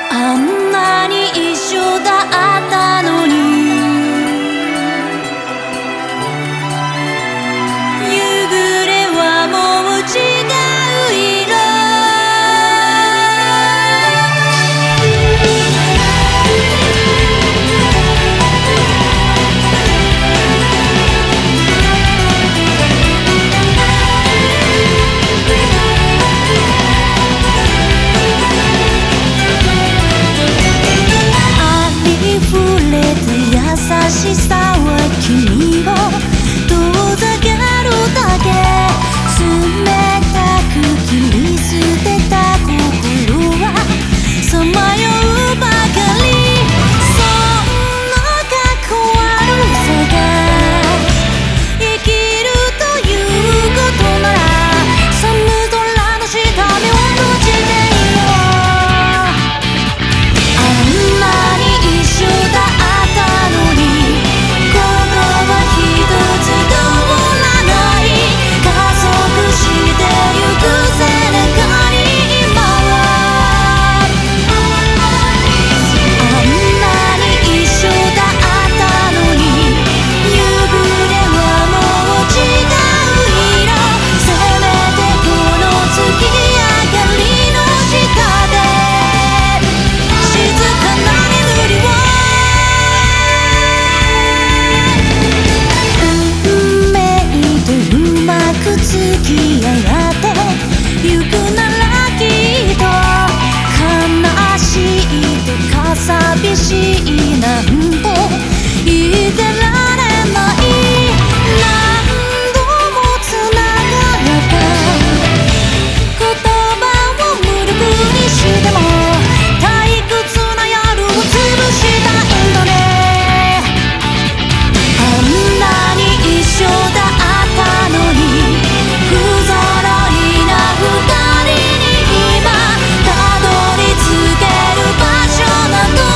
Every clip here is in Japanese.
あんなに一緒だったのに夕暮れはもう違う色優しさは君を遠ざけるだけ冷たく切り捨てた心はさまようばかりそんなかっこ悪さが生きるということなら寒空の下目を閉じていようあんなに一緒だ寂しいなんて言ってられない何度もつながった言葉を無力にしても退屈な夜を潰したいのねあんなに一緒だったのに不揃いな二人に今たどり着ける場所など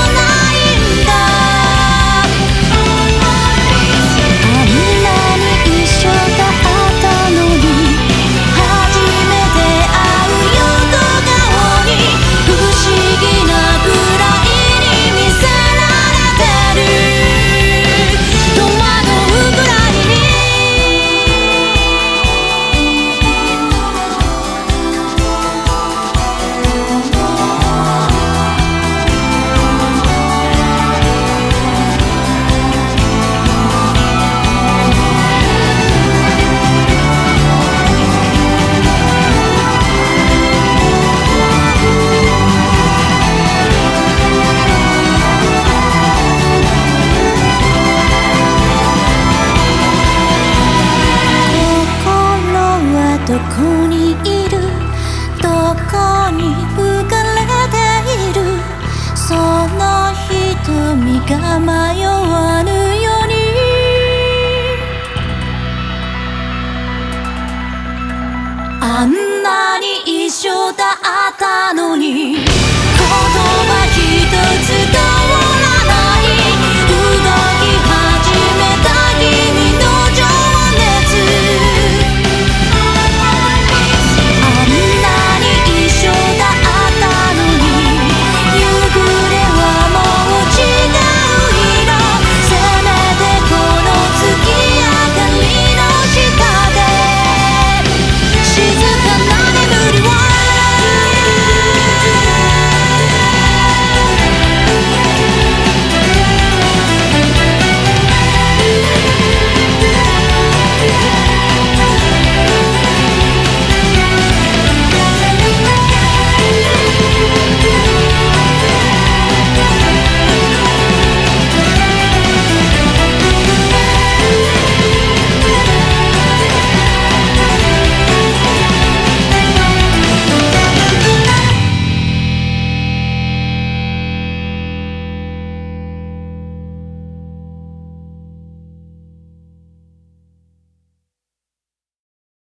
どこにいるどこに浮かれているその瞳が迷